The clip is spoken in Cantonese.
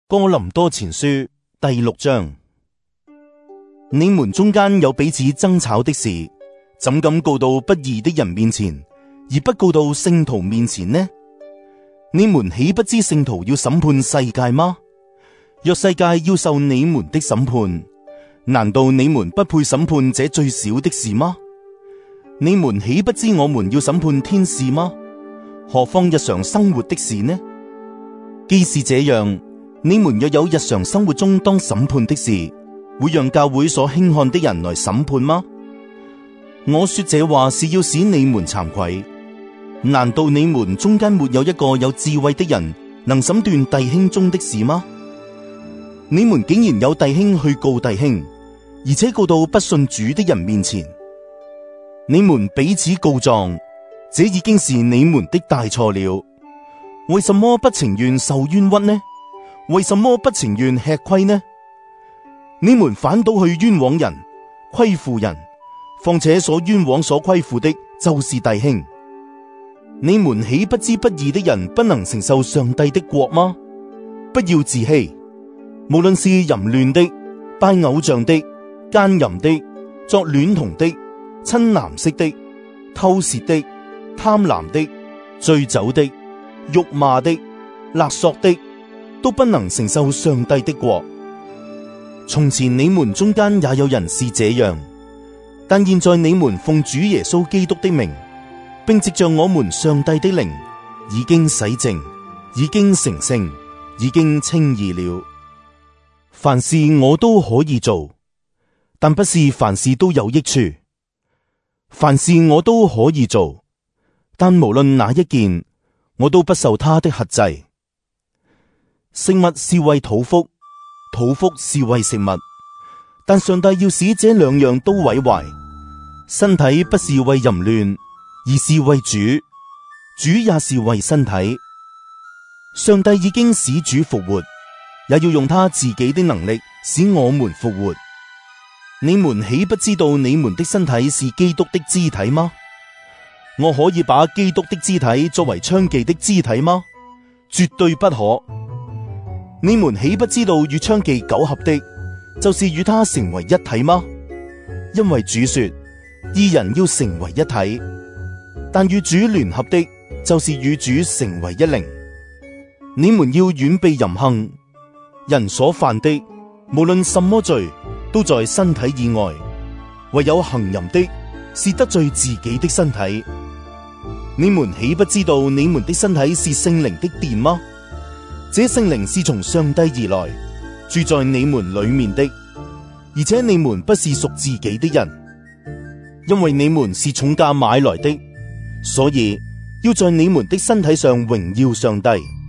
哥林多前書第6章。你們中間有彼此爭吵的事，怎敢告到不義的人面前，而不告到聖徒面前呢？你們豈不知聖徒要審判世界嗎？若世界要受你們的審判，難道你們不配審判這最小的事嗎？你們豈不知我們要審判天使嗎？何況日常生活的事呢？既是這樣，你們若有日常生活中當審判的事，會讓教會所輕看的人來審判嗎？我說這話是要使你們慚愧。難道你們中間沒有一個有智慧的人，能審斷弟兄中的事嗎？你們竟然有弟兄去告弟兄，而且告到不信主的人面前。你們彼此告狀，這已經是你們的大錯了。為什麼不情願受冤屈呢？為什麼不情願吃虧呢？你們反倒去冤枉人，虧負人，況且所冤枉所虧負的，就是弟兄。你們豈不知不義的人不能承受上帝的國嗎？不要自欺，無論是淫亂的、拜偶像的、奸淫的、作孌童的、親男色的、偷竊的、貪婪的、醉酒的、辱罵的、勒索的，都不能承受上帝的國。從前你們中間也有人是這樣，但現在你們奉主耶穌基督的名，並藉着我們上帝的靈，已經洗淨，已經成聖，已經稱義了。凡事我都可以做，但不是凡事都有益處。凡事我都可以做，但無論哪一件，我都不受他的轄制。食物是為肚腹，肚腹是為食物，但上帝要使這兩樣都毀壞。身體不是為淫亂，而是為主，主也是為身體。上帝已經使主復活，也要用他自己的能力使我們復活。你們豈不知道你們的身體是基督的肢體嗎？我可以把基督的肢體作為娼妓的肢體嗎？絕對不可。你們豈不知道與娼妓苟合的，就是與他成為一體嗎？因為主說，二人要成為一體。但與主聯合的，就是與主成為一靈。你們要遠避淫行，人所犯的，無論什麼罪，都在身體以外，唯有行淫的，是得罪自己的身體。你們豈不知道你們的身體是聖靈的殿嗎？這聖靈是從上帝而來，住在你們裏面的，而且你們不是屬自己的人，因為你們是重價買來的，所以要在你們的身體上榮耀上帝。